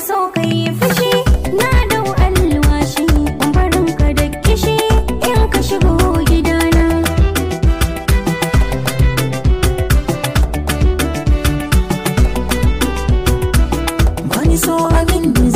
so ka yi fushi na dau alwashi bambarin ka da kishi in ka shigo gidana. Bani so abin da